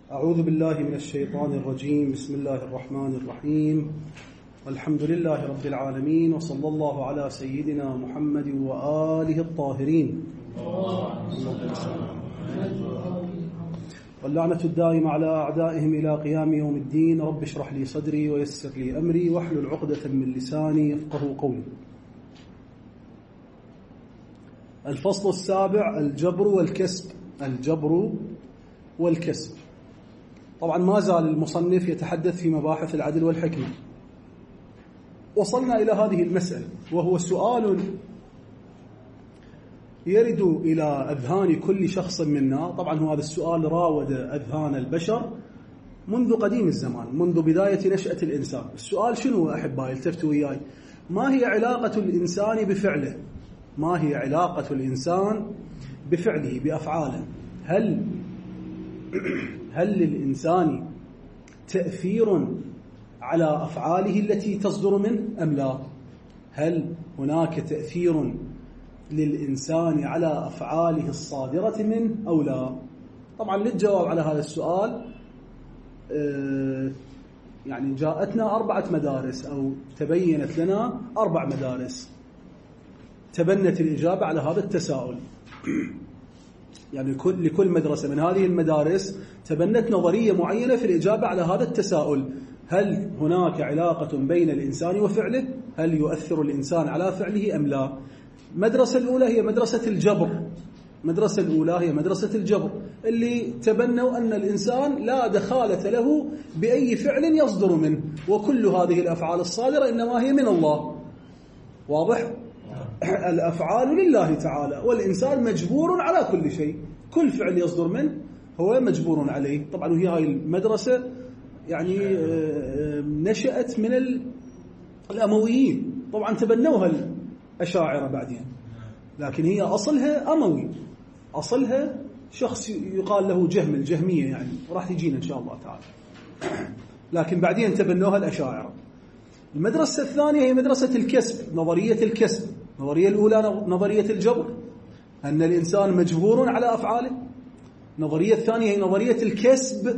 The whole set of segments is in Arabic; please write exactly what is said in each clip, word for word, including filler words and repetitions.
أعوذ بالله من الشيطان الرجيم. بسم الله الرحمن الرحيم. والحمد لله رب العالمين، وصلى الله على سيدنا محمد وآله الطاهرين، واللعنة الدائمة على أعدائهم إلى قيام يوم الدين. رب اشرح لي صدري ويسر لي أمري واحلل عقدة من لساني يفقهوا قولي. الفصل السابع: الجبر والكسب. الجبر والكسب. طبعا ما زال المصنف يتحدث في مباحث العدل والحكمة. وصلنا إلى هذه المسألة، وهو سؤال يرد إلى أذهان كل شخص منا. طبعا هذا السؤال راود أذهان البشر منذ قديم الزمان، منذ بداية نشأة الإنسان. السؤال شنو أحبائي؟ التفتوا وياي. ما هي علاقة الإنسان بفعله؟ ما هي علاقة الإنسان بفعله، بأفعاله؟ هل هل للإنسان تأثير على أفعاله التي تصدر منه أم لا؟ هل هناك تأثير للإنسان على أفعاله الصادرة منه أو لا؟ طبعا للجواب على هذا السؤال يعني جاءتنا أربعة مدارس، أو تبينت لنا أربع مدارس تبنت الإجابة على هذا التساؤل. يعني لكل مدرسة من هذه المدارس تبنت نظرية معينة في الإجابة على هذا التساؤل: هل هناك علاقة بين الإنسان وفعله؟ هل يؤثر الإنسان على فعله أم لا؟ المدرسة الأولى هي مدرسة الجبر. المدرسة الأولى هي مدرسة الجبر، اللي تبنوا أن الإنسان لا دخالة له بأي فعل يصدر منه، وكل هذه الأفعال الصادرة إنما هي من الله. واضح؟ الأفعال لله تعالى، والإنسان مجبور على كل شيء. كل فعل يصدر منه هو مجبور عليه. طبعا وهي هاي المدرسة يعني نشأت من الأمويين. طبعا تبنوها الأشاعرة بعدين، لكن هي أصلها أموي، أصلها شخص يقال له جهم، الجهمية يعني، وراح تجينا إن شاء الله تعالى. لكن بعدين تبنوها الأشاعرة. المدرسة الثانية هي مدرسة الكسب، نظرية الكسب. النظرية الأولى نظرية الجبر، أن الإنسان مجبور على أفعاله. النظرية الثانية هي نظرية الكسب،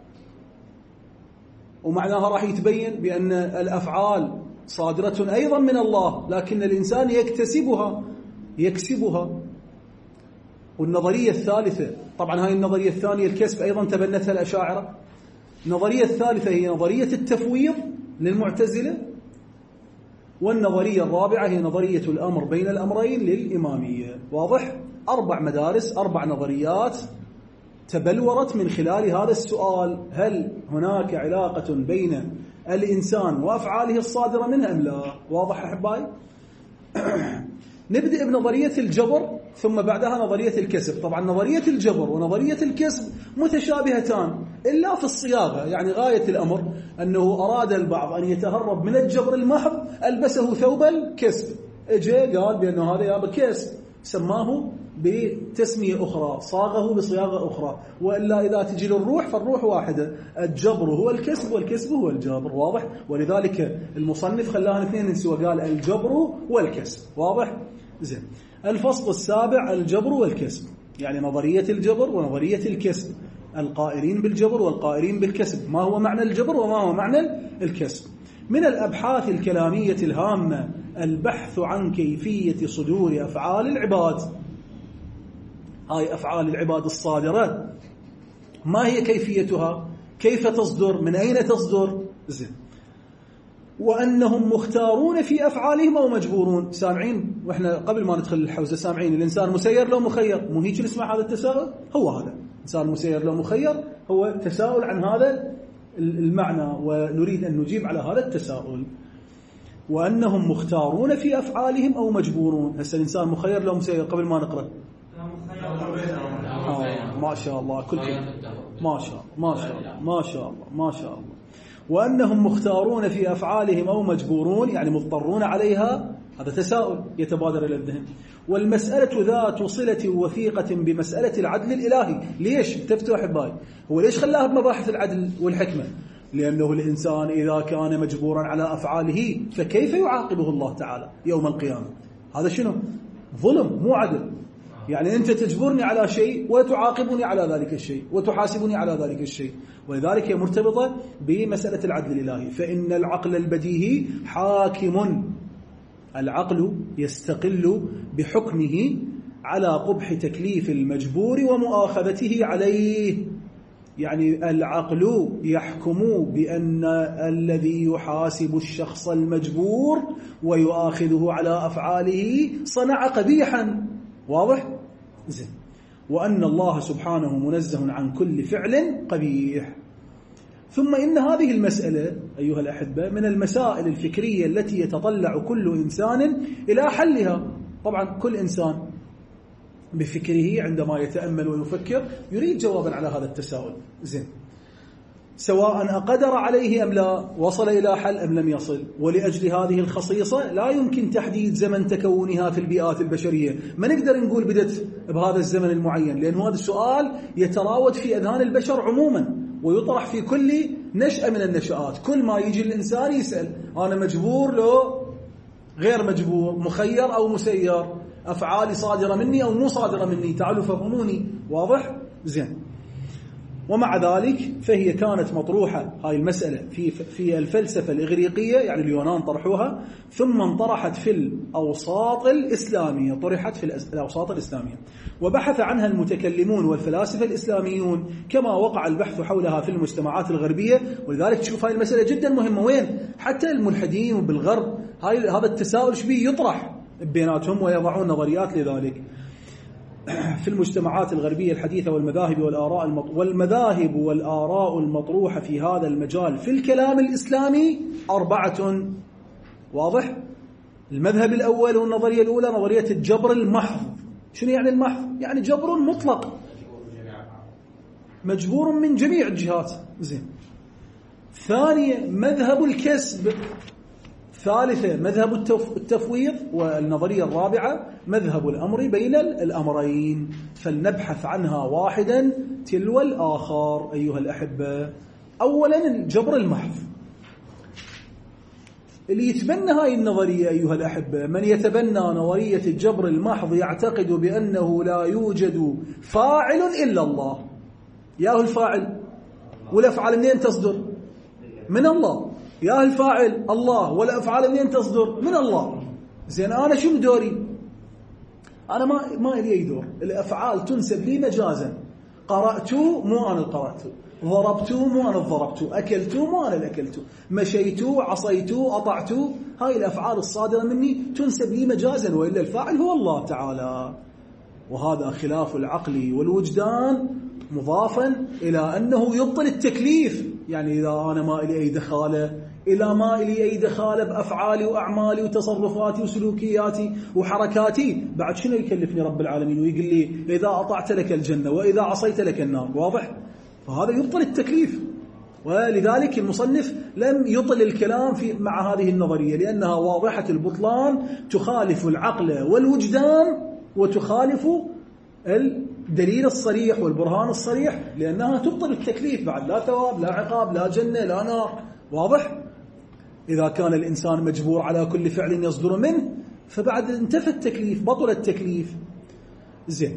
ومعناها راح يتبين بأن الأفعال صادرة أيضا من الله، لكن الإنسان يكتسبها يكسبها. والنظرية الثالثة، طبعا هاي النظرية الثانية الكسب أيضا تبنتها الأشاعرة. النظرية الثالثة هي نظرية التفويض للمعتزلة. والنظرية الرابعة هي نظرية الأمر بين الأمرين للإمامية. واضح؟ أربع مدارس، أربع نظريات تبلورت من خلال هذا السؤال: هل هناك علاقة بين الإنسان وأفعاله الصادرة منه أم لا؟ واضح أحبائي؟ نبدأ بنظرية الجبر، ثم بعدها نظرية الكسب. طبعا نظرية الجبر ونظرية الكسب متشابهتان إلا في الصياغة. يعني غاية الأمر أنه أراد البعض أن يتهرب من الجبر المحض، ألبسه ثوب الكسب، اجى قال بأنه هذا يابا كسب، سماه بتسمية أخرى، صاغه بصياغة أخرى. وإلا إذا تجي للروح فالروح واحدة، الجبر هو الكسب والكسب هو الجبر. واضح؟ ولذلك المصنف خلاها اثنين سوى، قال الجبر والكسب. واضح؟ زين. الفصل السابع: الجبر والكسب، يعني نظرية الجبر ونظرية الكسب، القائلين بالجبر والقائلين بالكسب. ما هو معنى الجبر وما هو معنى الكسب؟ من الأبحاث الكلامية الهامة البحث عن كيفية صدور أفعال العباد. هاي أفعال العباد الصادرة، ما هي كيفيتها؟ كيف تصدر؟ من أين تصدر؟ زين. وأنهم مختارون في أفعالهم أو مجبورون. سامعين؟ وإحنا قبل ما ندخل الحوزة سامعين الإنسان مسير لو مخير؟ مو هيك نسمع هذا التساؤل؟ هو هذا إنسان مسير لو مخير، هو تساؤل عن هذا المعنى، ونريد أن نجيب على هذا التساؤل. وأنهم مختارون في أفعالهم أو مجبورون. هسه الإنسان مخير لو مسير قبل ما نقرأ؟ آه ما شاء الله، كل شيء ما شاء ما شاء الله ما شاء الله ما شاء الله. وأنهم مختارون في أفعالهم أو مجبورون، يعني مضطرون عليها. هذا تساؤل يتبادر إلى الذهن. والمسألة ذات صلة وثيقة بمسألة العدل الإلهي. ليش؟ تفتوا أحبائي، هو ليش خلاها بمباحث العدل والحكمة؟ لأنه الإنسان إذا كان مجبورا على أفعاله فكيف يعاقبه الله تعالى يوم القيامة؟ هذا شنو؟ ظلم، مو عدل. يعني أنت تجبرني على شيء وتعاقبني على ذلك الشيء وتحاسبني على ذلك الشيء، ولذلك هي مرتبطة بمسألة العدل الإلهي. فإن العقل البديهي حاكم، العقل يستقل بحكمه على قبح تكليف المجبور ومؤاخذته عليه. يعني العقل يحكم بأن الذي يحاسب الشخص المجبور ويؤاخذه على أفعاله صنع قبيحا، واضح؟ زين. وأن الله سبحانه منزه عن كل فعل قبيح. ثم إن هذه المسألة أيها الأحبة من المسائل الفكرية التي يتطلع كل إنسان إلى حلها. طبعا كل إنسان بفكره عندما يتأمل ويفكر يريد جوابا على هذا التساؤل. زين، سواء أقدر عليه أم لا، وصل إلى حل أم لم يصل. ولأجل هذه الخصيصة لا يمكن تحديد زمن تكونها في البيئات البشرية. ما نقدر نقول بدت بهذا الزمن المعين، لأن هذا السؤال يتراود في أذهان البشر عموما ويطرح في كل نشأة من النشآت. كل ما يجي الإنسان يسأل أنا مجبور لو غير مجبور، مخير أو مسير، أفعالي صادرة مني أو مو صادرة مني، تعالوا فهموني. واضح؟ زين. ومع ذلك فهي كانت مطروحة هاي المسألة في في الفلسفة الإغريقية، يعني اليونان طرحوها، ثم انطرحت في الأوساط الإسلامية، طرحت في الأوساط الإسلامية وبحث عنها المتكلمون والفلاسفة الإسلاميون، كما وقع البحث حولها في المجتمعات الغربية. ولذلك تشوف هاي المسألة جدا مهمة. وين حتى الملحدين وبالغرب هاي هذا التساؤل شبيه يطرح بيناتهم ويضعون نظريات لذلك. في المجتمعات الغربية الحديثة والمذاهب والآراء المط... والمذاهب والآراء المطروحة في هذا المجال في الكلام الإسلامي أربعة. واضح؟ المذهب الأول والنظرية الأولى نظرية الجبر المحض. شنو يعني المحض؟ يعني جبر مطلق، مجبور من جميع الجهات. زين. ثانية مذهب الكسب. ثالثة مذهب التفويض. والنظرية الرابعة مذهب الأمر بين الأمرين. فلنبحث عنها واحدا تلو الآخر أيها الأحبة. أولا الجبر المحض. اللي يتبنى هاي النظرية أيها الأحبة، من يتبنى نظرية الجبر المحض يعتقد بأنه لا يوجد فاعل إلا الله. ياهو الفاعل والأفعال منين تصدر؟ من الله. يا الفاعل الله والأفعال منين تصدر؟ من الله. زين، أنا شو دوري؟ أنا ما ما لي أي دور. الأفعال تنسب لي مجازا. قرأت مو أنا قرأت، ضربت مو أنا ضربت، أكلت مو أنا أكلت، مشيت، عصيت، أطعت. هاي الأفعال الصادرة مني تنسب لي مجازا، وإلا الفاعل هو الله تعالى. وهذا خلاف العقل والوجدان، مضافا إلى أنه يبطل التكليف. يعني إذا أنا ما إلي أي دخالة، إلى ما إلي أي دخالة بأفعالي وأعمالي وتصرفاتي وسلوكياتي وحركاتي، بعد شنو يكلفني رب العالمين ويقول لي إذا أطعت لك الجنة وإذا عصيت لك النار؟ واضح؟ فهذا يبطل التكليف. ولذلك المصنف لم يطل الكلام في مع هذه النظرية، لأنها واضحة البطلان، تخالف العقل والوجدان وتخالف الدليل الصريح والبرهان الصريح، لأنها تبطل التكليف. بعد لا ثواب لا عقاب لا جنة لا نار. واضح؟ إذا كان الإنسان مجبور على كل فعل يصدر منه فبعد انتفى التكليف، بطل التكليف. زين.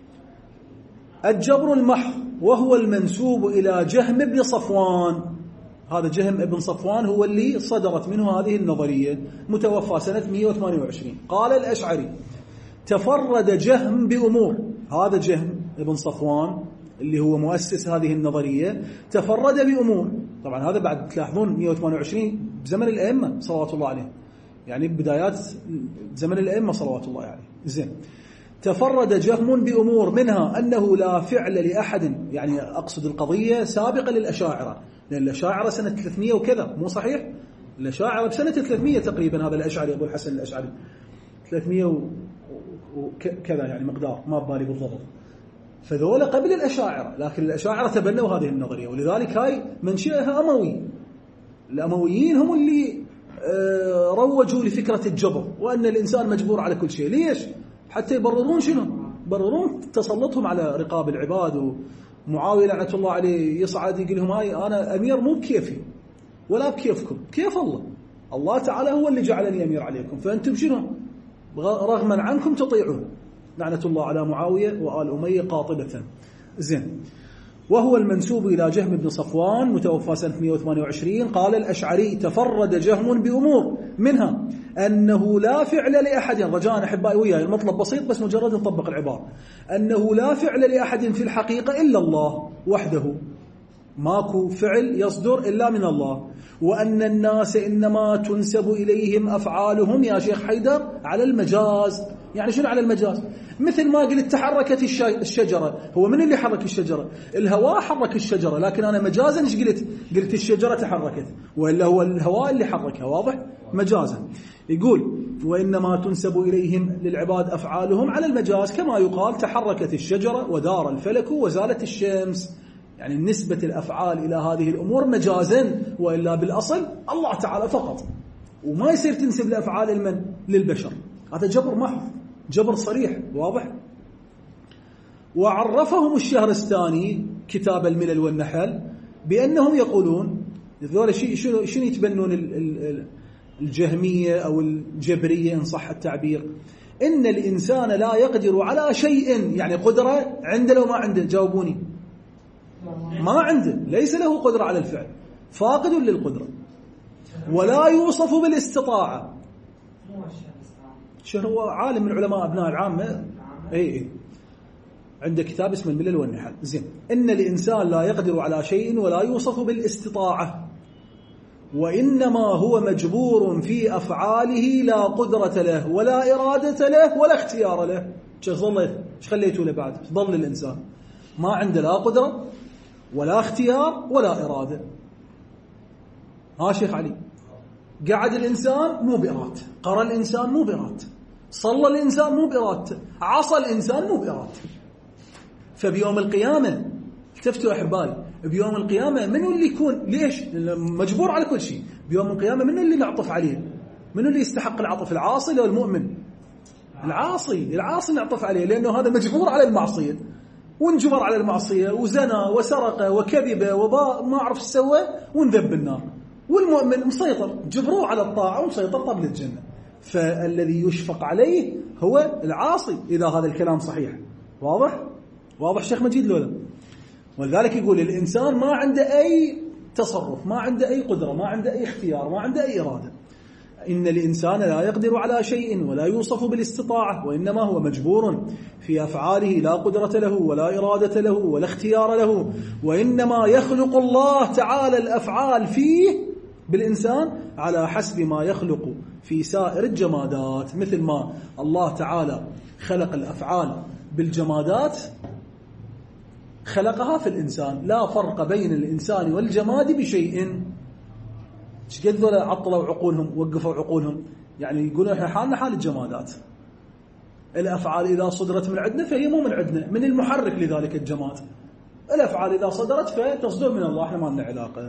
الجبر المحض وهو المنسوب إلى جهم بن صفوان. هذا جهم ابن صفوان هو اللي صدرت منه هذه النظرية، متوفى سنة مئة وثمانية وعشرين. قال الأشعري: تفرد جهم بأمور. هذا جهم ابن صفوان اللي هو مؤسس هذه النظرية تفرد بأمور. طبعا هذا بعد تلاحظون مئة وثمانية وعشرين بزمن الأئمة صلوات الله عليه، يعني بدايات زمن الأئمة صلوات الله عليه. زين. تفرد جهم بأمور، منها أنه لا فعل لأحد، يعني أقصد القضية سابقة للأشاعرة، لأن الأشاعرة سنة ثلاثمئة وكذا، مو صحيح؟ الأشاعرة بسنة ثلاثمئة تقريبا. هذا الأشعري أبو الحسن الأشعري ثلاثمئة وكذا يعني مقدار، ما ببالي بالضبط. فذولا قبل الأشاعرة، لكن الأشاعرة تبنوا هذه النظرية، ولذلك هاي منشئها أموي. الأمويين هم اللي روجوا لفكرة الجبر، وأن الإنسان مجبور على كل شيء. ليش؟ حتى يبررون شنو؟ يبررون تسلطهم على رقاب العباد. ومعاوية لعنة الله عليه يصعد يقول لهم هاي أنا أمير مو بكيفي ولا بكيفكم، كيف الله؟ الله تعالى هو اللي جعلني أمير عليكم، فأنتم شنو؟ رغما عنكم تطيعون. لعنة الله على معاوية وآل أمية قاطبة. زين. وهو المنسوب إلى جهم بن صفوان متوفى سنة مئة وثمانية وعشرين. قال الأشعري: تفرد جهم بأمور، منها أنه لا فعل لأحد، رجاء أحبائي وياي المطلب بسيط بس مجرد نطبق العبارة، أنه لا فعل لأحد في الحقيقة إلا الله وحده، ماكو فعل يصدر إلا من الله، وأن الناس إنما تنسب إليهم أفعالهم يا شيخ حيدر على المجاز. يعني شنو على المجاز؟ مثل ما قلت تحركت الشجرة، هو من اللي حرك الشجرة؟ الهواء حرك الشجرة، لكن أنا مجازا إيش قلت؟ قلت الشجرة تحركت، وإلا هو الهواء اللي حركها. واضح؟ مجازا. يقول: وإنما تنسب إليهم للعباد أفعالهم على المجاز، كما يقال تحركت الشجرة ودار الفلك وزالت الشمس. يعني نسبة الأفعال إلى هذه الأمور مجازا، وإلا بالأصل الله تعالى فقط، وما يصير تنسب الأفعال المن للبشر. هذا جبر محض، جبر صريح. واضح؟ وعرفهم الشهرستاني كتاب الملل والنحل بأنهم يقولون ذولا شنو شنو يتبنون الجهمية أو الجبرية إن صح التعبير، إن الإنسان لا يقدر على شيء، يعني قدرة عنده لو ما عنده. جاوبوني. ما عنده، ليس له قدرة على الفعل، فاقد للقدرة، ولا يوصف بالاستطاعة. شو هو؟ عالم من علماء أبناء العامة. أي أي عنده كتاب اسمه الملل والنحل. زين. إن الإنسان لا يقدر على شيء ولا يوصف بالاستطاعة، وإنما هو مجبور في أفعاله، لا قدرة له ولا إرادة له ولا اختيار له. ايش خليته له بعد؟ ضل الإنسان ما عنده لا قدرة ولا اختيار ولا إرادة. ها شيخ علي، قعد الإنسان مو بإرادته، قرأ الإنسان مو بإرادته، صلى الإنسان مو بإرادته، عصى الإنسان مو بإرادته. فبيوم القيامة التفتوا أحبائي، بيوم القيامة منو اللي يكون؟ ليش؟ مجبور على كل شيء. بيوم القيامة منو اللي نعطف عليه؟ منو اللي يستحق العطف؟ العاصي لو المؤمن؟ العاصي. العاصي نعطف عليه لأنه هذا مجبور على المعصية، وانجبر على المعصية وزنا وسرق وكذب وباء ما أعرف سوى ونذب النار. والمؤمن مسيطر، جبروه على الطاعة ومسيطر طب للجنة. فالذي يشفق عليه هو العاصي إذا هذا الكلام صحيح. واضح؟ واضح شيخ مجيد لولا؟ ولذلك يقول الإنسان ما عنده أي تصرف، ما عنده أي قدرة، ما عنده أي اختيار، ما عنده أي إرادة. إن الإنسان لا يقدر على شيء ولا يوصف بالاستطاعة، وإنما هو مجبور في أفعاله، لا قدرة له ولا إرادة له ولا اختيار له، وإنما يخلق الله تعالى الأفعال فيه بالإنسان على حسب ما يخلق في سائر الجمادات. مثل ما الله تعالى خلق الأفعال بالجمادات خلقها في الإنسان، لا فرق بين الإنسان والجماد بشيء. ايش قد ذولا عطلوا عقولهم، وقفوا عقولهم، يعني يقولون احنا حالنا حال الجمادات. الافعال اذا صدرت من عندنا فهي مو من عندنا، من المحرك لذلك الجماد. الافعال اذا صدرت فتصدر من الله، احنا ما لنا علاقه.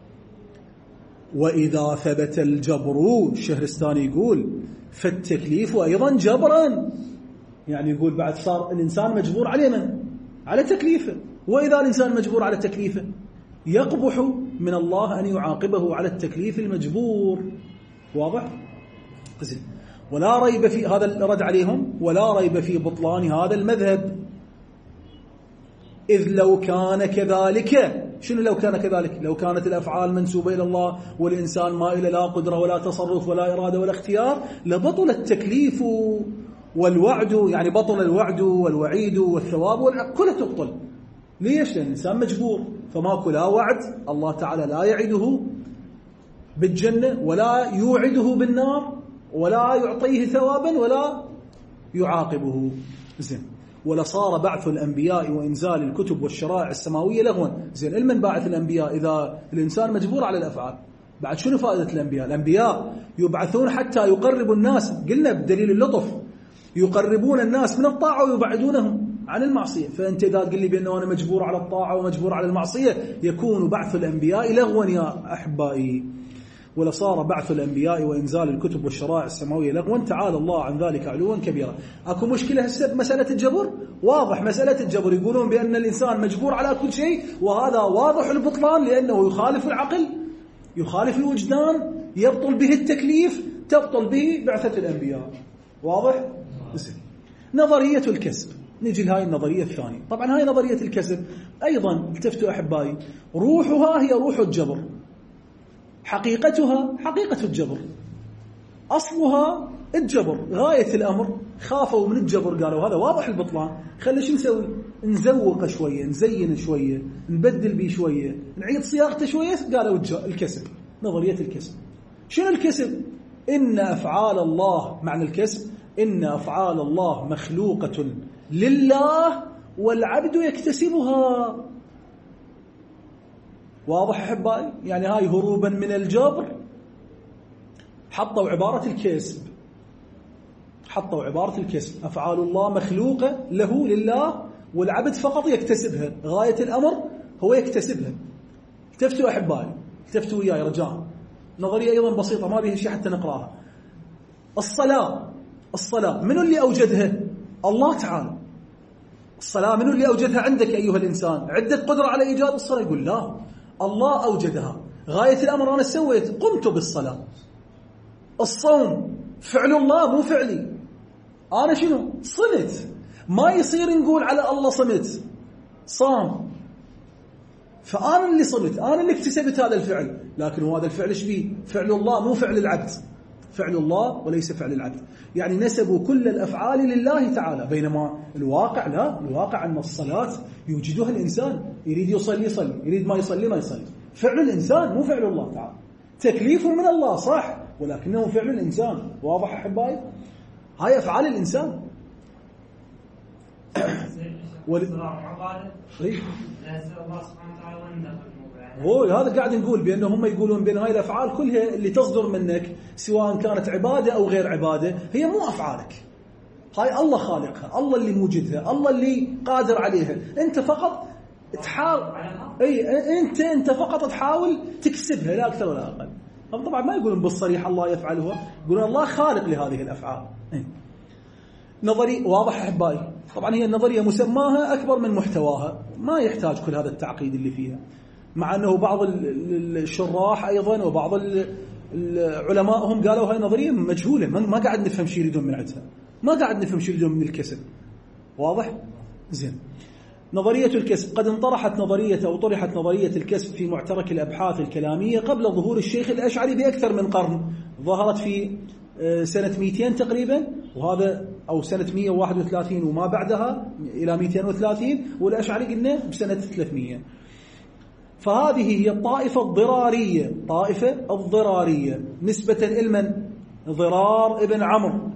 واذا ثبت الجبر، الشهرستاني يقول فالتكليف ايضا جبرا، يعني يقول بعد صار الانسان مجبور عليه من؟ على تكليفه. واذا الانسان مجبور على تكليفه يقبح من الله أن يعاقبه على التكليف المجبور. واضح؟ زين. ولا ريب في هذا الرد عليهم، ولا ريب في بطلان هذا المذهب، إذ لو كان كذلك. شنو لو كان كذلك؟ لو كانت الأفعال منسوبة إلى الله والإنسان ما إلى لا قدرة ولا تصرف ولا إرادة ولا اختيار، لبطل التكليف والوعد، يعني بطل الوعد والوعيد والثواب والعقاب كلها تبطل. ليش؟ لأن الإنسان مجبور، فماكو لا وعد، الله تعالى لا يعده بالجنة ولا يوعده بالنار ولا يعطيه ثوابا ولا يعاقبه. زين. ولا صار بعث الأنبياء وإنزال الكتب والشرائع السماوية لغوا. زين. المن باعث الأنبياء إذا الإنسان مجبور على الأفعال؟ بعد شنو فائدة الأنبياء؟ الأنبياء يبعثون حتى يقربوا الناس، قلنا بدليل اللطف، يقربون الناس من الطاعة ويبعدونهم عن المعصية. فأنت إذا تقول لي بأنه أنا مجبور على الطاعة ومجبور على المعصية، يكون بعث الأنبياء لغوا يا أحبائي. ولصار بعث الأنبياء وإنزال الكتب والشرائع السماوية لغوا، تعالى الله عن ذلك علوا كبيرا. أكو مشكلة هسه بمسألة الجبر؟ واضح مسألة الجبر، يقولون بأن الإنسان مجبور على كل شيء، وهذا واضح البطلان لأنه يخالف العقل، يخالف الوجدان، يبطل به التكليف، تبطل به بعثة الأنبياء. واضح؟ نظرية الكسب. نجي لهاي النظرية الثانية. طبعا هاي نظرية الكسب أيضا التفتوا أحبائي، روحها هي روح الجبر، حقيقتها حقيقة الجبر، أصلها الجبر. غاية الأمر خافوا من الجبر، قالوا هذا واضح البطلان، خلي شو نسوي؟ نزوق شوية، نزين شوية، نبدل بيه شوية، نعيد صياغته شوية. قالوا الكسب، نظرية الكسب. شنو الكسب؟ إن أفعال الله، معنى الكسب إن أفعال الله مخلوقة لله والعبد يكتسبها. واضح أحبائي؟ يعني هاي هروبا من الجبر حطوا عبارة الكسب، حطوا عبارة الكسب، أفعال الله مخلوقة له لله والعبد فقط يكتسبها. غاية الأمر هو يكتسبها. التفتوا أحبائي، التفتوا وياي رجاء. نظرية أيضا بسيطة ما بيها شيء حتى نقراها. الصلاة، الصلاة منو اللي أوجدها؟ الله تعالى. الصلاة منو اللي أوجدها عندك أيها الإنسان؟ عدة قدرة على إيجاد الصلاة؟ يقول لا، الله أوجدها. غاية الأمر أنا سويت، قمت بالصلاة. الصوم فعل الله مو فعلي، أنا شنو؟ صمت. ما يصير نقول على الله صمت، صام، فأنا اللي صمت، أنا اللي اكتسبت هذا الفعل. لكن هو هذا الفعل ايش بيه؟ فعل الله مو فعل العبد، فعل الله وليس فعل العبد. يعني نسبوا كل الأفعال لله تعالى، بينما الواقع لا، الواقع أن الصلاة يوجدها الإنسان، يريد يصلي يصلي، يريد ما يصلي ما يصلي. فعل الإنسان مو فعل الله تعالى. تكليف من الله صح، ولكنه فعل الإنسان. واضح أحبائي؟ هاي أفعال الإنسان. هو هذا قاعد نقول بأنه هم يقولون بأن هاي الأفعال كلها اللي تصدر منك سواء كانت عبادة أو غير عبادة هي مو أفعالك، هاي الله خالقها، الله اللي موجدها، الله اللي قادر عليها. أنت فقط تحاول، أي أنت أنت فقط تحاول تكسبها لا أكثر ولا أقل. هم طبعا ما يقولون بالصريح الله يفعلها، يقولون الله خالق لهذه الأفعال. نظري واضح أحبائي؟ طبعا هي النظرية مسماها أكبر من محتواها، ما يحتاج كل هذا التعقيد اللي فيها، مع أنه بعض الشراح أيضا وبعض العلماء هم قالوا هاي نظرية مجهولة، ما قاعد نفهم شيء يريدون من عندها، ما قاعد نفهم شيء يريدون من الكسب. واضح؟ زين. نظرية الكسب قد انطرحت نظرية أو طرحت نظرية الكسب في معترك الأبحاث الكلامية قبل ظهور الشيخ الأشعري بأكثر من قرن. ظهرت في سنة مئتين تقريبا، وهذا أو سنة مئة وواحد وثلاثين وما بعدها إلى مئتين وثلاثين، والأشعري قلنا بسنة ثلاثمئة. فهذه هي الطائفة الضرارية، طائفة الضرارية نسبة إلى ضرار ابن عمرو،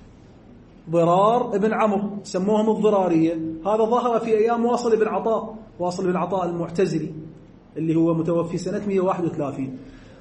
ضرار ابن عمرو سموهم الضرارية. هذا ظهر في أيام واصل بن عطاء، واصل بن عطاء المعتزلي اللي هو متوفي سنة مئة وواحد وثلاثين.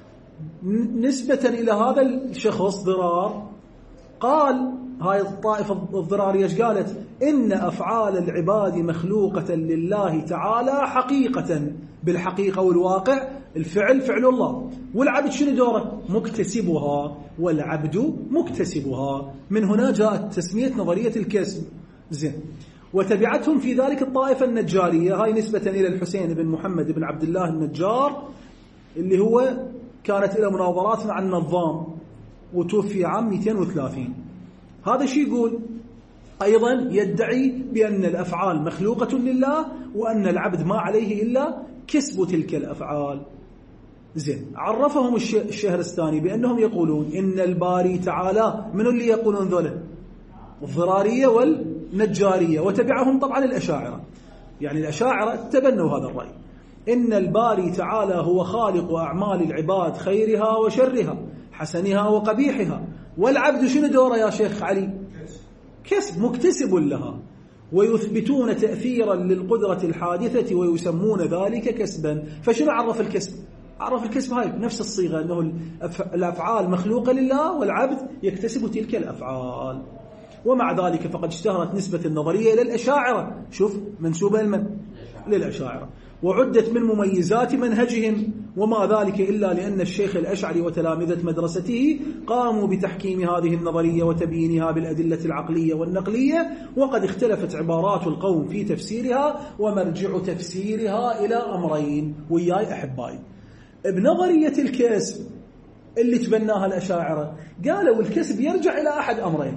نسبة إلى هذا الشخص ضرار قال هاي الطائفة الضرارية ايش قالت؟ إن أفعال العباد مخلوقة لله تعالى حقيقة، بالحقيقة والواقع الفعل فعل الله، والعبد شنو دوره؟ مكتسبها، والعبد مكتسبها. من هنا جاءت تسمية نظرية الكسب. زين. وتبعتهم في ذلك الطائفة النجارية، هاي نسبة إلى الحسين بن محمد بن عبد الله النجار اللي هو كانت له مناظرات مع النظام وتوفي عام مئتين وثلاثين. هذا شيء يقول أيضا يدعي بأن الأفعال مخلوقة لله وأن العبد ما عليه إلا كسب تلك الأفعال. زين. عرفهم الشهرستاني بأنهم يقولون إن الباري تعالى، من اللي يقولون ذولا؟ الضرارية والنجارية، وتبعهم طبعا الأشاعرة. يعني الأشاعرة تبنوا هذا الرأي، إن الباري تعالى هو خالق أعمال العباد خيرها وشرها، حسنها وقبيحها، والعبد شنو دوره يا شيخ علي؟ كسب، مكتسب لها. ويثبتون تأثيرا للقدرة الحادثة ويسمون ذلك كسبا. فشنو عرف الكسب؟ عرف الكسب هاي بنفس الصيغة، أنه الأفعال مخلوقة لله والعبد يكتسب تلك الأفعال. ومع ذلك فقد اشتهرت نسبة النظرية إلى الأشاعرة، شوف منسوبة لمن؟ للأشاعرة. وعدت من مميزات منهجهم، وما ذلك إلا لأن الشيخ الأشعري وتلامذة مدرسته قاموا بتحكيم هذه النظرية وتبيينها بالأدلة العقلية والنقلية، وقد اختلفت عبارات القوم في تفسيرها، ومرجع تفسيرها إلى أمرين. وياي أحبائي، بنظرية الكسب اللي تبناها الأشاعرة قالوا الكسب يرجع إلى أحد أمرين،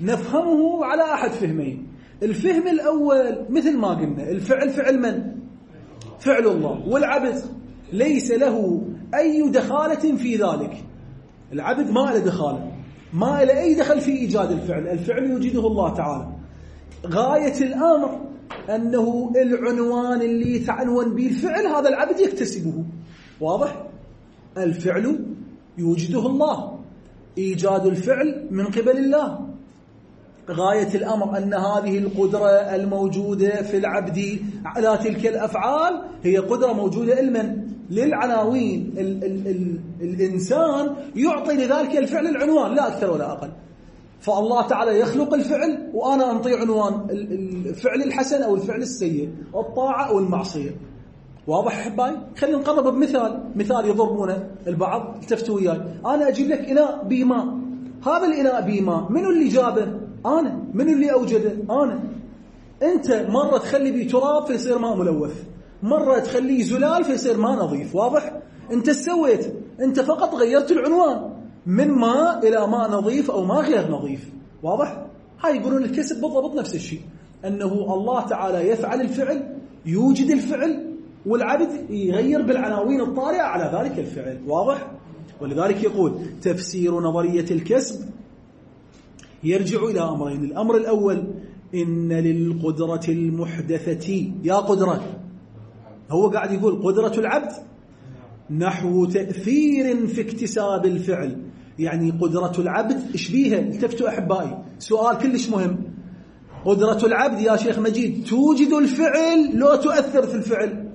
نفهمه على أحد فهمين. الفهم الأول مثل ما قلنا الفعل فعل من؟ فعل الله، والعبد ليس له أي دخالة في ذلك. العبد ما له دخالة، ما له أي دخل في إيجاد الفعل، الفعل يوجده الله تعالى. غاية الأمر أنه العنوان اللي يتعنون به الفعل هذا العبد يكتسبه. واضح؟ الفعل يوجده الله، إيجاد الفعل من قبل الله. غاية الأمر أن هذه القدرة الموجودة في العبد على تلك الأفعال هي قدرة موجودة علما للعناوين. ال ال ال الإنسان يعطي لذلك الفعل العنوان لا أكثر ولا أقل. فالله تعالى يخلق الفعل وأنا أنطي عنوان الفعل الحسن أو الفعل السيء، الطاعة أو المعصية. واضح أحبائي؟ خلينا نقرب بمثال، مثال يضربونه البعض. التفتوا وياي، أنا أجيب لك إناء بماء، هذا الإناء بماء منو اللي جابه؟ أنا. منو اللي أوجده؟ أنا. أنت مرة تخلي بيه تراب فيصير ماء ملوث، مرة تخليه زلال فيصير ماء نظيف. واضح؟ أنت سويت، أنت فقط غيرت العنوان من ماء إلى ماء نظيف أو ماء غير نظيف. واضح؟ هاي يقولون الكسب بالضبط نفس الشيء، أنه الله تعالى يفعل الفعل، يوجد الفعل، والعبد يغير بالعناوين الطارئة على ذلك الفعل. واضح؟ ولذلك يقول تفسير نظرية الكسب يرجع إلى أمرين. الأمر الأول إن للقدرة المحدثة، يا قدرة، هو قاعد يقول قدرة العبد نحو تأثير في اكتساب الفعل. يعني قدرة العبد إيش بيها؟ التفتوا أحبائي، سؤال كلش مهم. قدرة العبد يا شيخ مجيد توجد الفعل لو تؤثر في الفعل؟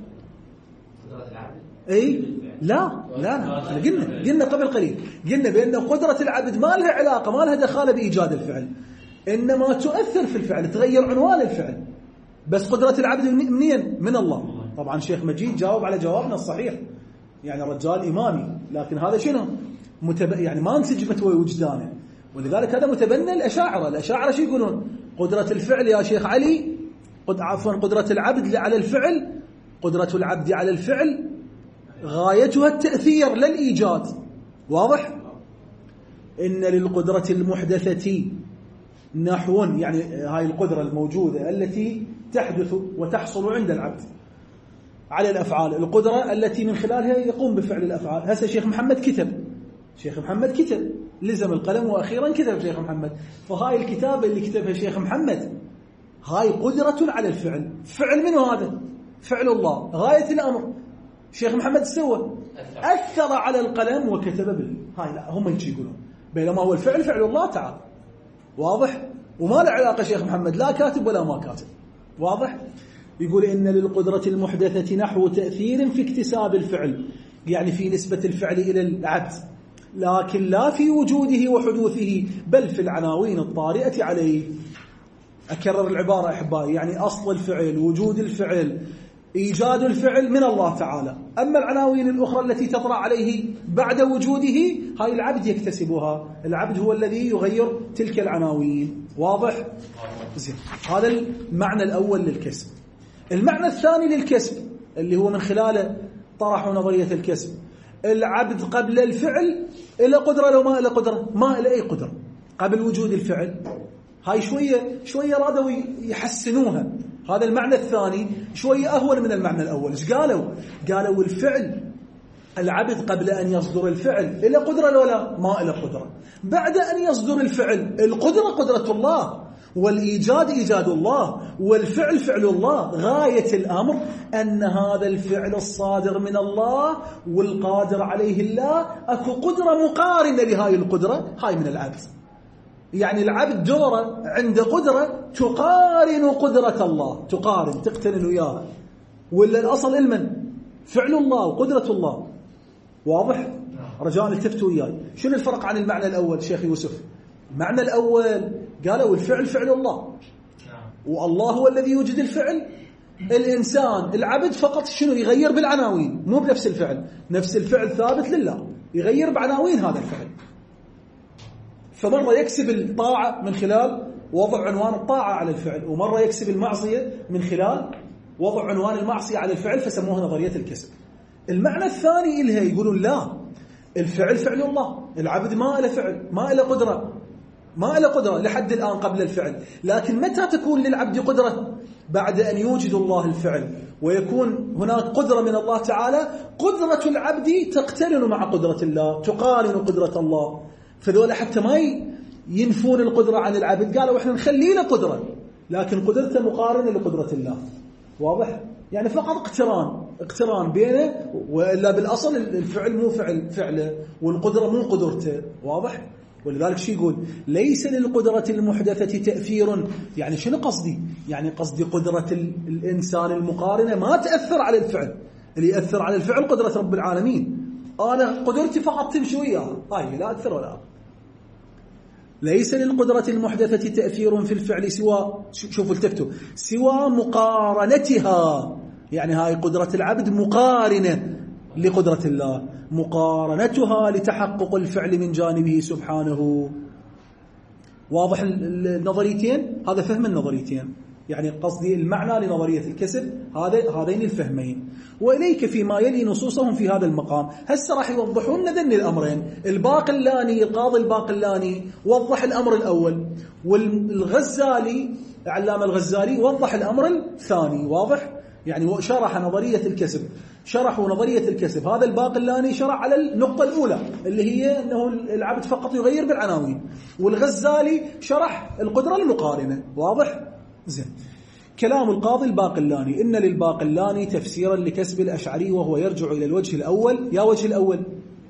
أي لا لا لا قلنا قلنا قبل قليل قلنا بأن قدرة العبد ما لها علاقة، ما لها دخالة بإيجاد الفعل، إنما تؤثر في الفعل، تغير عنوان الفعل. بس قدرة العبد منين؟ من الله. طبعا شيخ مجيد جاوب على جوابنا الصحيح، يعني رجال إمامي، لكن هذا شنو؟ متب... يعني ما انسجمت وجدانه، ولذلك هذا متبنى الأشاعرة. الأشاعرة شو يقولون؟ قدرة الفعل يا شيخ علي، قد عفوا قدرة العبد على الفعل، قدرة العبد على الفعل غايتها التأثير لا الإيجاد. واضح؟ إن للقدرة المحدثة نحو، يعني هاي القدرة الموجودة التي تحدث وتحصل عند العبد على الأفعال، القدرة التي من خلالها يقوم بفعل الأفعال. هسه شيخ محمد كتب، شيخ محمد كتب، لزم القلم وأخيرا كتب شيخ محمد. فهاي الكتابة اللي كتبها شيخ محمد هاي قدرة على الفعل. فعل منه هذا؟ فعل الله. غاية الأمر شيخ محمد سوى أثر على القلم وكتب به. هاي لا، هم يجي يقولون بينما هو الفعل فعل الله تعالى. واضح؟ وما له علاقة شيخ محمد لا كاتب ولا ما كاتب. واضح؟ يقول إن للقدرة المحدثة نحو تأثير في اكتساب الفعل، يعني في نسبة الفعل إلى العبد، لكن لا في وجوده وحدوثه، بل في العناوين الطارئة عليه. أكرر العبارة أحبائي، يعني أصل الفعل، وجود الفعل، إيجاد الفعل من الله تعالى. أما العناوين الأخرى التي تطرأ عليه بعد وجوده هاي العبد يكتسبها، العبد هو الذي يغير تلك العناوين. واضح؟ زين. هذا المعنى الأول للكسب. المعنى الثاني للكسب اللي هو من خلاله طرحوا نظرية الكسب، العبد قبل الفعل إلى قدرة لو ما إلى قدرة؟ ما إلى أي قدرة قبل وجود الفعل. هاي شوية شوية رادوا يحسنوها. هذا المعنى الثاني شوية أهون من المعنى الأول. إيش قالوا؟ قالوا الفعل، العبد قبل أن يصدر الفعل إلى قدرة لو لا؟ ما إلى قدرة. بعد أن يصدر الفعل القدرة قدرة الله، والإيجاد إيجاد الله، والفعل فعل الله. غاية الأمر أن هذا الفعل الصادر من الله والقادر عليه الله أكو قدرة مقارنة لهاي القدرة، هاي من العبد. يعني العبد دوره عند قدرة تقارن قدرة الله، تقارن تقترن وياها، ولا الأصل المن فعل الله وقدرة الله. واضح؟ رجاء التفتوا وياي. شنو الفرق عن المعنى الأول شيخ يوسف؟ المعنى الأول قالوا الفعل فعل الله، والله هو الذي يوجد الفعل. الإنسان العبد فقط شنو يغير بالعناوين، مو بنفس الفعل. نفس الفعل ثابت لله، يغير بعناوين هذا الفعل. فمرة يكسب الطاعة من خلال وضع عنوان الطاعة على الفعل، ومرة يكسب المعصية من خلال وضع عنوان المعصية على الفعل، فسموها نظرية الكسب. المعنى الثاني إلها يقولون لا، الفعل فعل الله، العبد ما له فعل، ما له قدرة. ما له قدرة لحد الآن قبل الفعل. لكن متى تكون للعبد قدرة؟ بعد أن يوجد الله الفعل ويكون هناك قدرة من الله تعالى. قدرة العبد تقترن مع قدرة الله، تقارن قدرة الله. فذولا حتى ما ينفون القدرة عن العبد، قالوا إحنا نخلي له قدرة لكن قدرته مقارنة لقدرة الله. واضح؟ يعني فقط اقتران اقتران بينه، وإلا بالأصل الفعل مو فعل فعله والقدرة مو قدرته. واضح؟ ولذلك شو يقول؟ ليس للقدرة المحدثة تأثير. يعني شنو قصدي؟ يعني قصدي قدرة الإنسان المقارنة ما تأثر على الفعل. اللي يأثر على الفعل قدرة رب العالمين. أنا قدرتي فقط تمشي وياها، هاي لا أكثر ولا أقل. ليس للقدرة المحدثة تأثير في الفعل سوى، شوفوا التفتوا، سوى مقارنتها. يعني هاي قدرة العبد مقارنة لقدرة الله، مقارنتها لتحقق الفعل من جانبه سبحانه. واضح النظريتين؟ هذا فهم النظريتين. يعني قصدي المعنى لنظرية الكسب هذا هذين الفهمين. وإليك فيما يلي نصوصهم في هذا المقام. هسه راح يوضحون ذن الأمرين. الباقلاني القاضي الباقلاني وضح الأمر الأول، والغزالي علامة الغزالي وضح الأمر الثاني. واضح؟ يعني شرح نظرية الكسب، شرحوا نظرية الكسب. هذا الباقلاني شرح على النقطة الأولى اللي هي أنه العبد فقط يغير بالعناوين، والغزالي شرح القدرة المقارنة. واضح؟ زين. كلام القاضي الباقلاني: إن للباقلاني تفسيرا لكسب الأشعري وهو يرجع إلى الوجه الأول. يا وجه الأول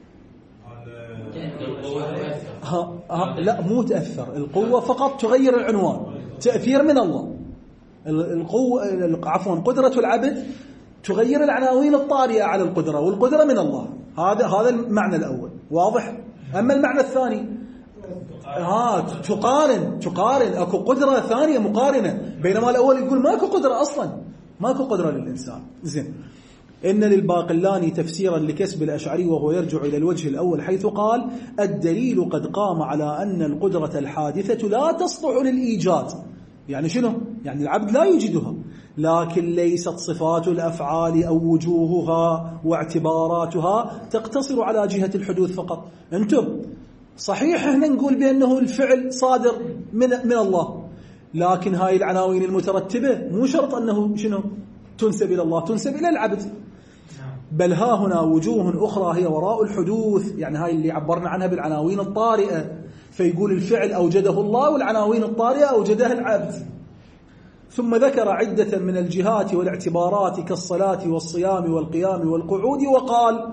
ها ها لا مو تأثر، القوة فقط تغير العنوان، تأثير من الله. القوة عفوا قدرة العبد تغير العناوين الطارئة على القدرة، والقدرة من الله. هذا هذا المعنى الأول. واضح؟ أما المعنى الثاني ها تقارن تقارن اكو قدرة ثانية مقارنة، بينما الأول يقول ماكو قدرة أصلا، ماكو قدرة للإنسان. زين. إن للباقلاني تفسيرا لكسب الأشعري وهو يرجع إلى الوجه الأول حيث قال: الدليل قد قام على أن القدرة الحادثة لا تصلح للإيجاد. يعني شنو؟ يعني العبد لا يوجدها، لكن ليست صفات الأفعال أو وجوهها واعتباراتها تقتصر على جهة الحدوث فقط. أنتم صحيح احنا نقول بأنه الفعل صادر من من الله، لكن هاي العناوين المترتبة مو شرط أنه شنو تنسب إلى الله، تنسب إلى العبد. بل ها هنا وجوه أخرى هي وراء الحدوث، يعني هاي اللي عبرنا عنها بالعناوين الطارئة. فيقول الفعل أوجده الله والعناوين الطارئة أوجدها العبد. ثم ذكر عدة من الجهات والاعتبارات كالصلاة والصيام والقيام والقعود، وقال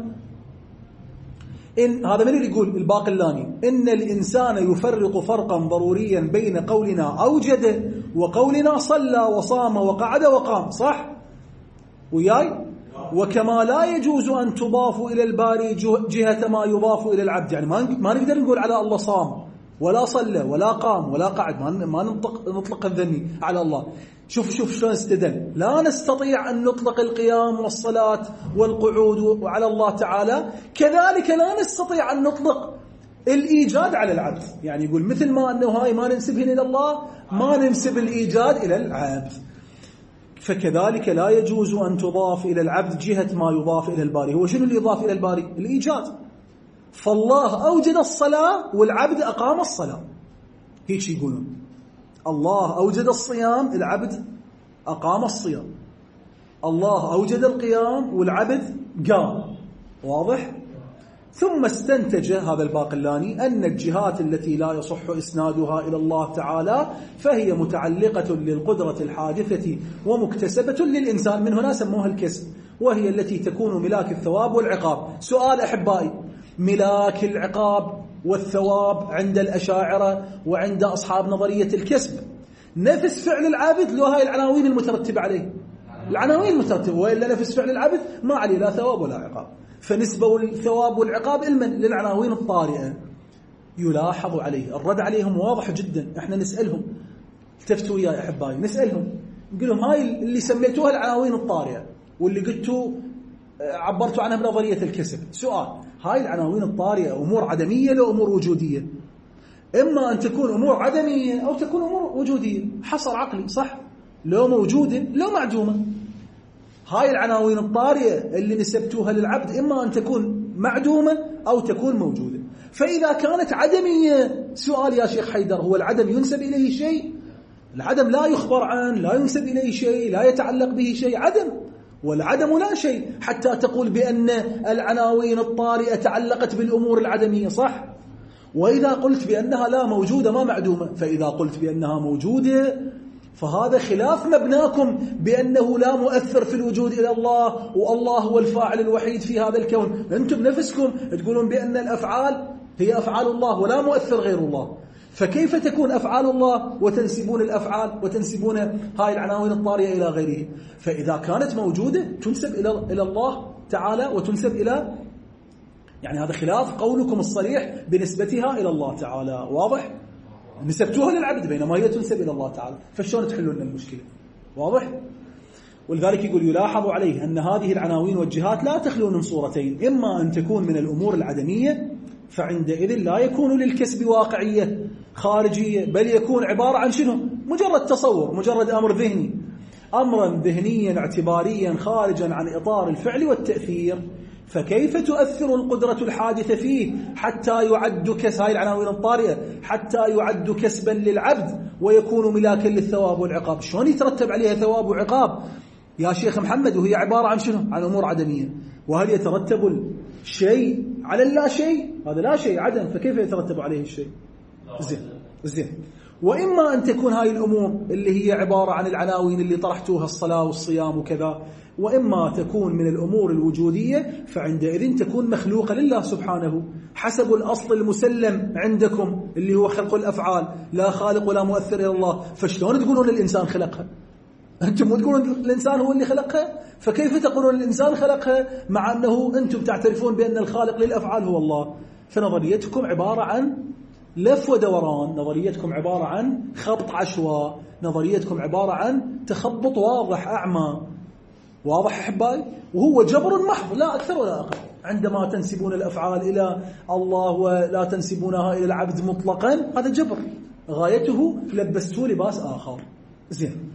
إن هذا من اللي يقول الباقلاني: إن الإنسان يفرق فرقا ضروريا بين قولنا أوجد وقولنا صلى وصام وقعد وقام. صح وياي؟ وكما لا يجوز أن تضاف إلى الباري جهة ما يضاف إلى العبد. يعني ما ما نقدر نقول على الله صام ولا صلى ولا قام ولا قعد، ما ما نطلق نطلق الذني على الله. شوف شوف شلون استدل: لا نستطيع أن نطلق القيام والصلاة والقعود على الله تعالى، كذلك لا نستطيع أن نطلق الإيجاد على العبد. يعني يقول مثل ما أنه هاي ما ننسبه إلى الله، ما ننسب الإيجاد إلى العبد، فكذلك لا يجوز أن تضاف إلى العبد جهة ما يضاف إلى الباري. هو شنو اللي يضاف إلى الباري؟ الإيجاد. فالله أوجد الصلاة والعبد أقام الصلاة، هيك يقولون. الله أوجد الصيام، العبد أقام الصيام. الله أوجد القيام والعبد قام. واضح؟ ثم استنتج هذا الباقلاني أن الجهات التي لا يصح إسنادها إلى الله تعالى فهي متعلقة للقدرة الحادثة ومكتسبة للإنسان، من هنا سموها الكسب، وهي التي تكون ملاك الثواب والعقاب. سؤال أحبائي: ملاك العقاب والثواب عند الأشاعرة وعند أصحاب نظرية الكسب نفس فعل العابد لو هاي العناوين المترتبة عليه؟ العناوين المترتبة، وإلا نفس فعل العبد ما عليه لا ثواب ولا عقاب. فنسبة الثواب والعقاب علما للعناوين الطارئة. يلاحظ عليه الرد عليهم واضح جدا. احنا نسألهم، التفتوا يا أحبائي، نسألهم نقول لهم هاي اللي سميتوها العناوين الطارئة واللي قلتوا عبرتوا عنها بنظرية الكسب، سؤال: هاي العناوين الطارئة أمور عدمية لو أمور وجودية؟ إما أن تكون أمور عدمية أو تكون أمور وجودية، حصر عقلي صح؟ لو موجودة لو معدومة. هاي العناوين الطارئة اللي نسبتوها للعبد إما أن تكون معدومة أو تكون موجودة. فإذا كانت عدمية، سؤال يا شيخ حيدر، هو العدم ينسب إليه شيء؟ العدم لا يخبر عنه، لا ينسب إليه شيء، لا يتعلق به شيء، عدم، والعدم لا شيء، حتى تقول بأن العناوين الطارئة تعلقت بالأمور العدمية، صح؟ وإذا قلت بأنها لا موجودة ما معدومة، فإذا قلت بأنها موجودة فهذا خلاف مبناكم بأنه لا مؤثر في الوجود إلى الله، والله هو الفاعل الوحيد في هذا الكون. أنتم بنفسكم تقولون بأن الأفعال هي أفعال الله ولا مؤثر غير الله، فكيف تكون أفعال الله وتنسبون الأفعال وتنسبون هاي العناوين الطارئة إلى غيره؟ فإذا كانت موجودة تنسب إلى الله تعالى وتنسب إلى، يعني هذا خلاف قولكم الصريح بنسبتها إلى الله تعالى، واضح؟ نسبتوها للعبد بينما هي تنسب إلى الله تعالى، فشلون تحلون المشكلة؟ واضح؟ ولذلك يقول يلاحظ عليه أن هذه العناوين والجهات لا تخلو من صورتين، إما أن تكون من الأمور العدمية فعندئذ لا يكون للكسب واقعية خارجية، بل يكون عبارة عن شنو؟ مجرد تصور، مجرد أمر ذهني، أمرا ذهنيا اعتباريا خارجا عن إطار الفعل والتأثير. فكيف تؤثر القدرة الحادثة فيه حتى يعد كسب، هاي العناوين الطارئة، حتى يعد كسبا للعبد ويكون ملاكا للثواب والعقاب؟ شلون يترتب عليها ثواب وعقاب يا شيخ محمد وهي عبارة عن شنو؟ عن أمور عدمية. وهل يترتب الشيء على اللا شيء؟ هذا لا شيء، عدم، فكيف يترتب عليه الشيء؟ زين زين. وإما أن تكون هاي الأمور اللي هي عبارة عن العناوين اللي طرحتوها، الصلاة والصيام وكذا، وإما تكون من الأمور الوجودية، فعندئذ تكون مخلوقة لله سبحانه حسب الأصل المسلم عندكم اللي هو خلق الأفعال، لا خالق ولا مؤثر إلى الله. فشلون تقولون الإنسان خلقها؟ أنتم مو تقولون الإنسان هو اللي خلقها؟ فكيف تقولون الإنسان خلقها مع أنه أنتم تعترفون بأن الخالق للأفعال هو الله؟ فنظريتكم عبارة عن لف ودوران، نظريتكم عبارة عن خبط عشواء، نظريتكم عبارة عن تخبط واضح أعمى. واضح أحبائي؟ وهو جبر محض لا أكثر ولا أقل. عندما تنسبون الأفعال إلى الله ولا تنسبونها إلى العبد مطلقا، هذا جبر غايته لبسته لباس آخر. زين.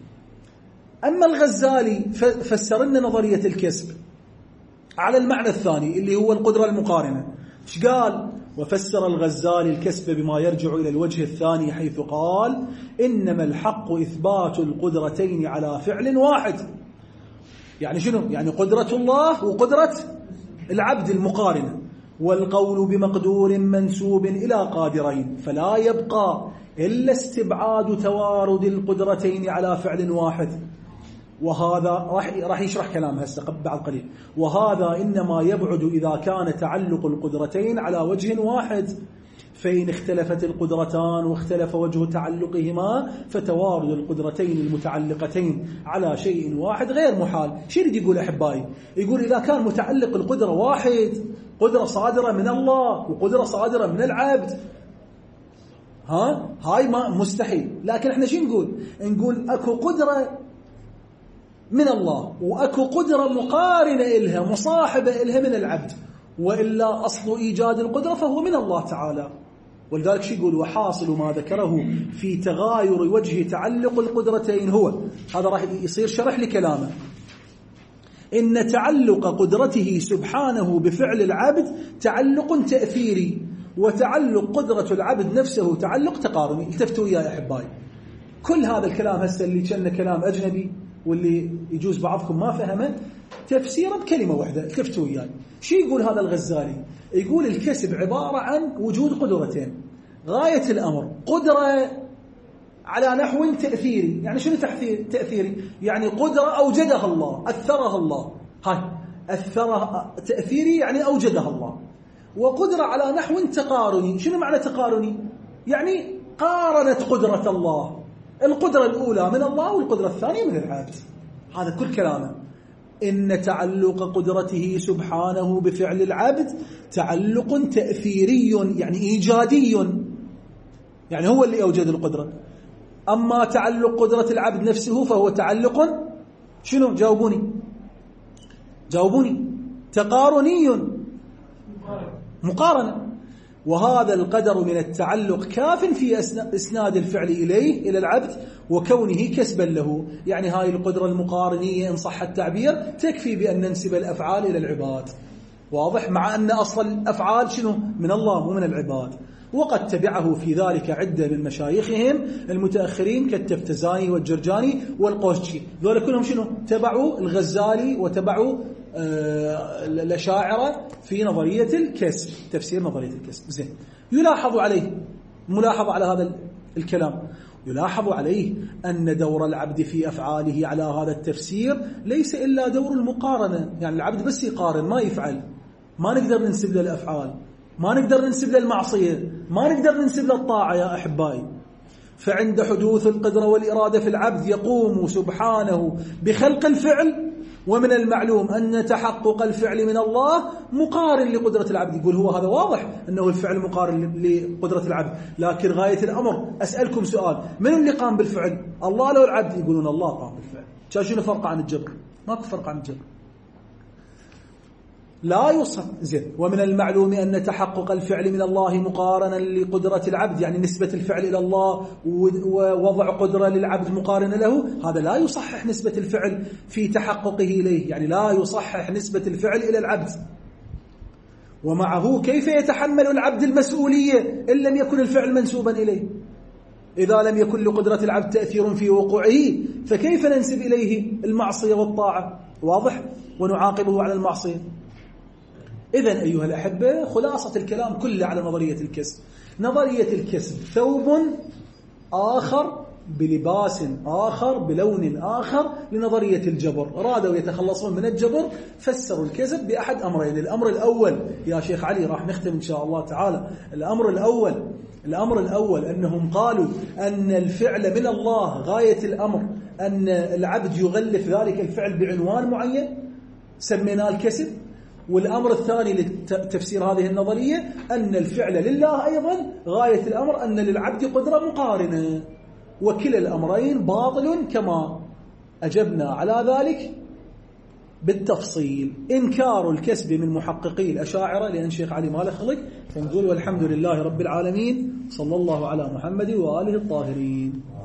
أما الغزالي فسر لنا نظرية الكسب على المعنى الثاني اللي هو القدرة المقارنة. ايش قال؟ وفسر الغزالي الكسب بما يرجع إلى الوجه الثاني، حيث قال إنما الحق إثبات القدرتين على فعل واحد. يعني شنو؟ يعني قدرة الله وقدرة العبد المقارنة، والقول بمقدور منسوب إلى قادرين، فلا يبقى إلا استبعاد توارد القدرتين على فعل واحد. وهذا راح راح يشرح كلام هسه بعد قليل. وهذا إنما يبعد إذا كان تعلق القدرتين على وجه واحد، فإن اختلفت القدرتان واختلف وجه تعلقهما فتوارد القدرتين المتعلقتين على شيء واحد غير محال. شو يريد يقول أحبائي؟ يقول إذا كان متعلق القدرة واحد، قدرة صادرة من الله وقدرة صادرة من العبد، ها هاي ما مستحيل. لكن احنا شو نقول؟ نقول أكو قدرة من الله وأكو قدرة مقارنة إلها مصاحبة إلها من العبد، وإلا أصل إيجاد القدرة فهو من الله تعالى. ولذلك شو يقول؟ وحاصل ما ذكره في تغاير وجه تعلق القدرتين هو، هذا راح يصير شرح لكلامه، إن تعلق قدرته سبحانه بفعل العبد تعلق تأثيري، وتعلق قدرة العبد نفسه تعلق تقارني. التفتوا يا أحبائي، كل هذا الكلام هسه اللي كان كلام أجنبي واللي يجوز بعضكم ما فهمه تفسيره بكلمة واحدة، التفتوا وياي. شو يقول هذا الغزالي؟ يقول الكسب عبارة عن وجود قدرتين، غاية الأمر قدرة على نحو تأثيري. يعني شنو تأثيري؟ يعني قدرة أوجدها الله، أثرها الله، هاي أثرها تأثيري يعني أوجدها الله. وقدرة على نحو تقارني. شنو معنى تقارني؟ يعني قارنت قدرة الله، القدرة الأولى من الله والقدرة الثانية من العبد. هذا كل كلامه. إن تعلق قدرته سبحانه بفعل العبد تعلق تأثيري يعني إيجادي، يعني هو اللي أوجد القدرة. أما تعلق قدرة العبد نفسه فهو تعلق شنو؟ جاوبوني جاوبوني تقارني، مقارنة. وهذا القدر من التعلق كاف في إسناد الفعل إليه إلى العبد وكونه كسبا له. يعني هاي القدرة المقارنية إن صح التعبير تكفي بأن ننسب الأفعال إلى العباد. واضح؟ مع أن أصل الأفعال شنو؟ من الله ومن العباد. وقد تبعه في ذلك عدة من مشايخهم المتأخرين كالتفتزاني والجرجاني والقوشي، ذولا كلهم شنو؟ تبعوا الغزالي وتبعوا آه الأشاعرة في نظرية الكسب، تفسير نظرية الكسب. زين، يلاحظ عليه ملاحظة على هذا الكلام، يلاحظ عليه أن دور العبد في أفعاله على هذا التفسير ليس إلا دور المقارنة، يعني العبد بس يقارن ما يفعل، ما نقدر ننسب له الأفعال، ما نقدر ننسب له المعصية، ما نقدر ننسب له الطاعة يا أحبائي. فعند حدوث القدرة والإرادة في العبد يقوم سبحانه بخلق الفعل، ومن المعلوم أن تحقق الفعل من الله مقارن لقدرة العبد. يقول هو هذا واضح أنه الفعل مقارن لقدرة العبد، لكن غاية الأمر أسألكم سؤال، من اللي قام بالفعل؟ الله لو العبد؟ يقولون الله قام بالفعل. شنو فرق عن الجبر؟ ماكو فرق عن الجبر، لا يوصف. زين، ومن المعلوم أن تحقق الفعل من الله مقارنا لقدرة العبد، يعني نسبة الفعل إلى الله ووضع قدرة للعبد مقارنة له، هذا لا يصحح نسبة الفعل في تحققه إليه، يعني لا يصحح نسبة الفعل إلى العبد. ومعه كيف يتحمل العبد المسؤولية إن لم يكن الفعل منسوبا إليه؟ إذا لم يكن لقدرة العبد تأثير في وقوعه فكيف ننسب إليه المعصية والطاعة؟ واضح؟ ونعاقبه على المعصية. إذن أيها الأحبة، خلاصة الكلام كله على نظرية الكسب. نظرية الكسب ثوب آخر بلباس آخر بلون آخر لنظرية الجبر. أرادوا يتخلصون من الجبر، فسروا الكسب بأحد أمرين. الأمر الأول يا شيخ علي، راح نختم إن شاء الله تعالى. الأمر الأول الأمر الأول أنهم قالوا أن الفعل من الله، غاية الأمر أن العبد يغلف ذلك الفعل بعنوان معين سميناه الكسب. والأمر الثاني لتفسير هذه النظرية أن الفعل لله أيضا، غاية الأمر أن للعبد قدرة مقارنة. وكلا الأمرين باطل كما أجبنا على ذلك بالتفصيل. إنكار الكسب من محققي الأشاعرة، لأن شيخ علي ما له خلق، فنقول والحمد لله رب العالمين، صلى الله على محمد وآله الطاهرين.